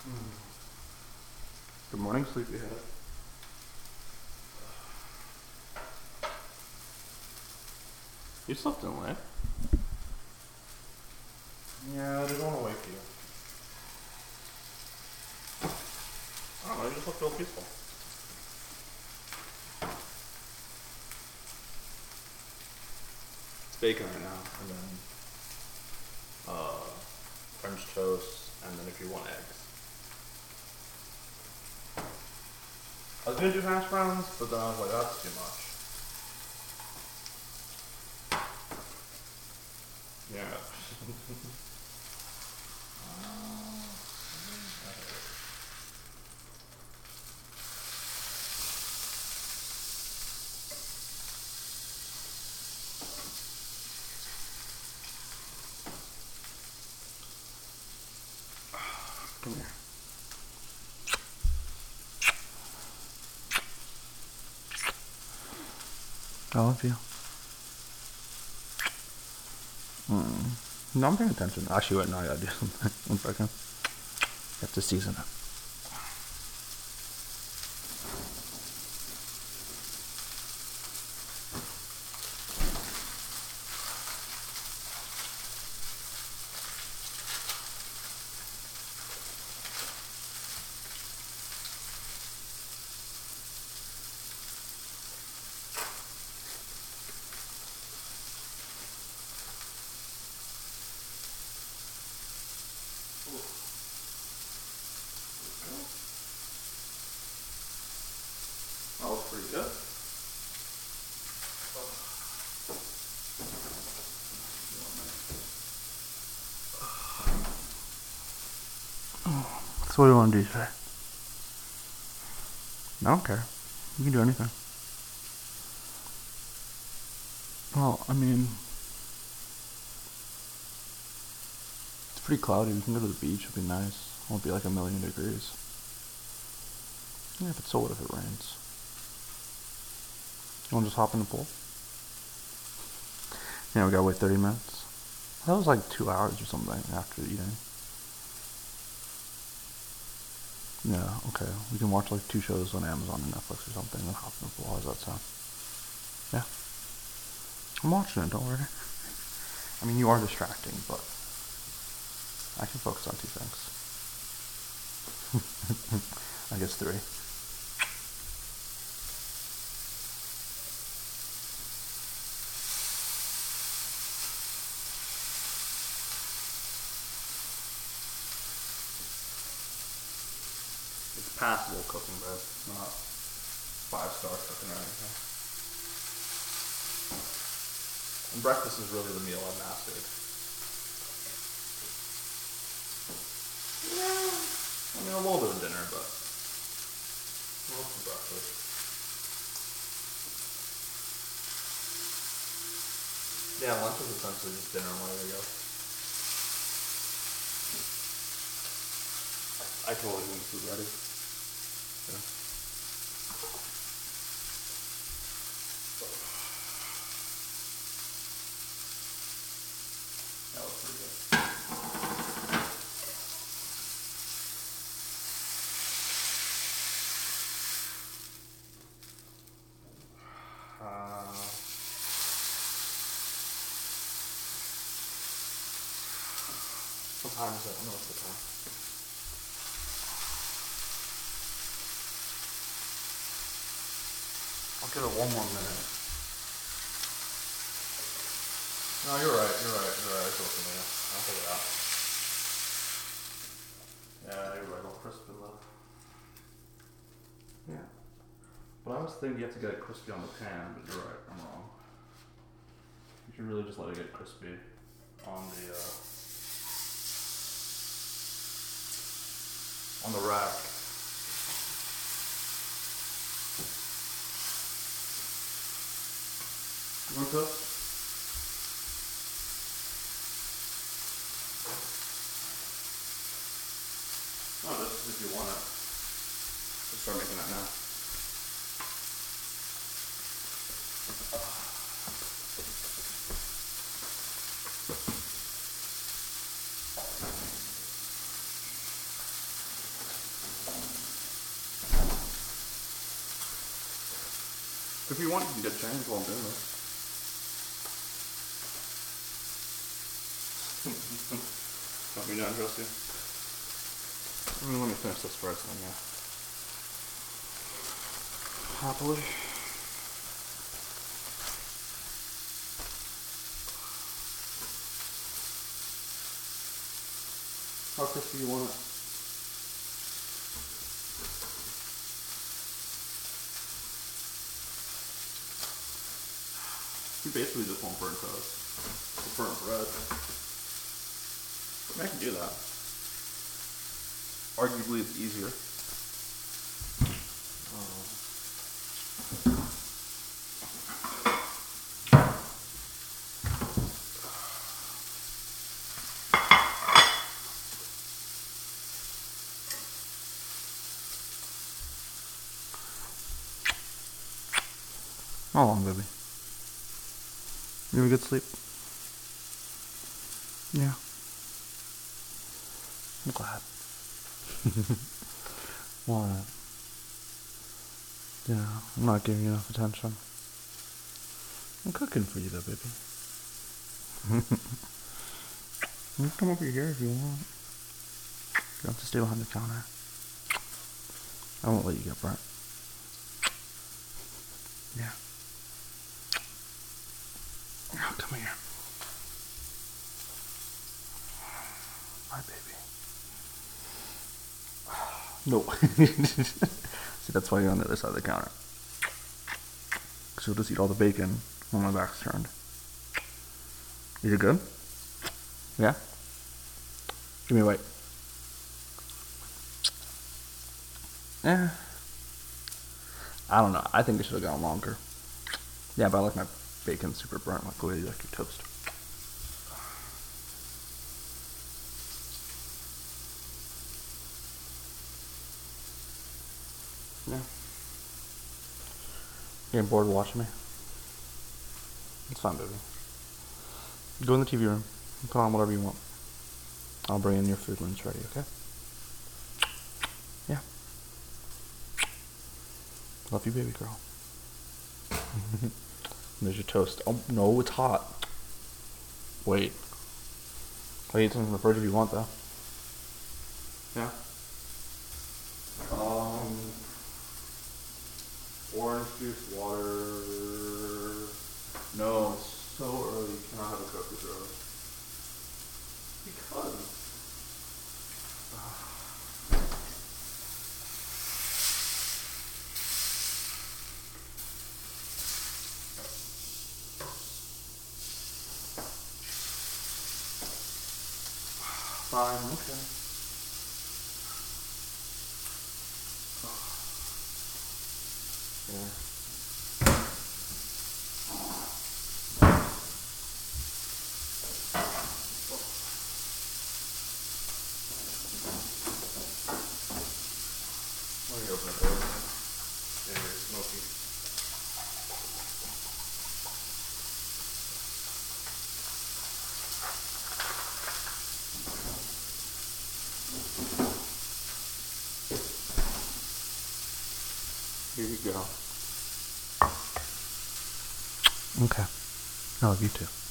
Good morning, sleepyhead. You slept in late. Yeah, I didn't want to wake you. I don't know, you just look real peaceful. It's bacon right now, and then French toast, and then if you want eggs. I was gonna do hash browns, but then I was like, that's too much. Yeah. Come here. I love you. No, I'm paying attention. Actually, wait, no, I gotta do something. 1 second. You have to season it. That looks pretty good. So what do you want to do today? I don't care. You can do anything. Well, I mean, it's pretty cloudy. We can go to the beach. It'll be nice. It won't be like 1,000,000 degrees. Yeah, if it's so what if it rains? You want to just hop in the pool? Yeah, we gotta wait 30 minutes. That was like 2 hours or something after eating. Yeah, okay. We can watch like 2 shows on Amazon and Netflix or something and then hop in the pool. How does that sound? Yeah. I'm watching it, don't worry. I mean, you are distracting, but I can focus on 2 things. I guess 3. It's passable cooking, but it's not 5-star cooking or anything. And breakfast is really the meal I mastered. Yeah, I mean a little bit of dinner, but mostly breakfast. Yeah, lunch is essentially just dinner and whatever you go. I totally want food ready. Yeah. That was pretty good. What time is it? I don't know what's the time. I'll give it 1 more minute. No, you're right. I told you, I'll figure it out. Yeah, you're right. I'll crisp it up. Yeah. But I always think you have to get it crispy on the pan, but you're right. I'm wrong. You should really just let it get crispy on the rack. You want to? Oh, just if you want it. Just start making that now. If you want, you can get changed while I'm doing this. Don't be not interested. Let me finish this first, then yeah. Happily. How crispy you want it? You basically just want burnt toast. Or burnt bread. I can do that. Arguably it's easier. How long, baby? You have a good sleep? Yeah. I'm glad. What? Yeah, I'm not giving you enough attention. I'm cooking for you though, baby. You can come over here if you want. You don't have to stay behind the counter. I won't let you get burnt. Yeah. Oh, come here. My baby. No. See, that's why you're on the other side of the counter. Because you'll just eat all the bacon when my back's turned. Is it good? Yeah? Give me a bite. Yeah. I don't know. I think it should have gone longer. Yeah, but I like my bacon super burnt, like the way you like your toast. Yeah. Getting bored watching me? It's fine, baby. Go in the TV room and put on whatever you want. I'll bring in your food when it's ready, okay? Yeah. Love you, baby girl. There's your toast. Oh, no, it's hot. Wait. I'll eat something from the fridge if you want, though. Yeah. Orange juice, water. No, it's so early. You cannot have a Coke this early. Because. Fine, okay. Yeah. Let me open the door. Yeah, it's smoky. Here you go. Okay. I love you too.